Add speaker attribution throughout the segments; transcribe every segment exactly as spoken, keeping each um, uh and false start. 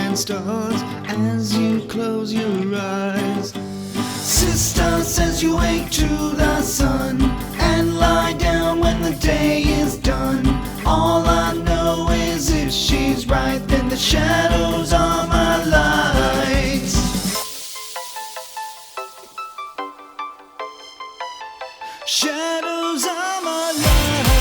Speaker 1: and stars as you close your eyes. Sister says you wake to the sun and lie down when the day is done. All I know is if she's right, then the shadows are my lights. Shadows are my lights.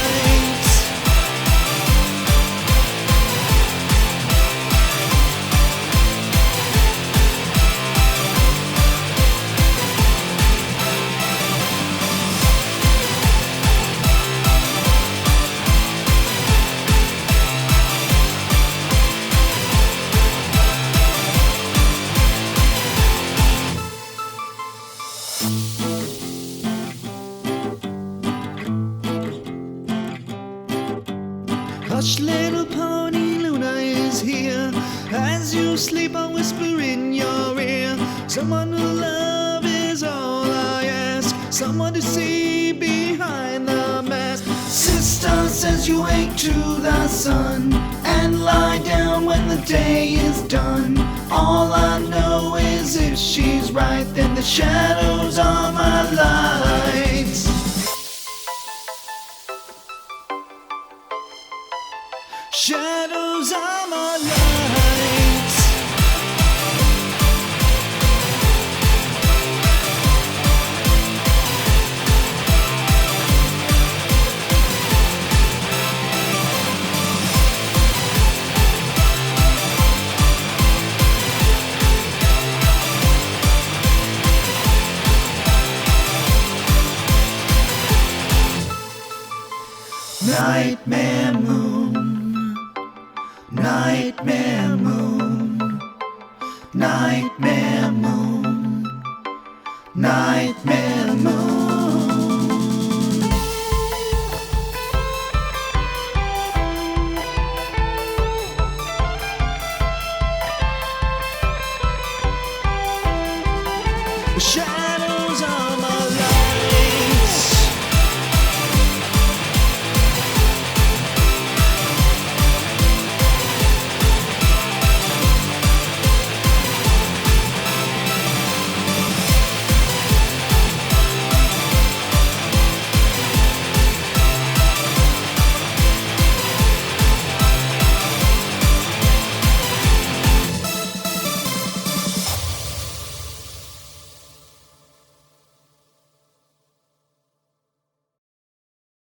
Speaker 1: Hush, little pony, Luna is here. As you sleep, I'll whisper in your ear. Someone to love is all I ask. Someone to see behind the mask. Sister says you wake to the sun and lie down when the day is done. All I know is if she's right, then the shadows are my lights. Shadows are my lights. Nightmare moon, nightmare moon, nightmare moon, nightmare moon. Shadows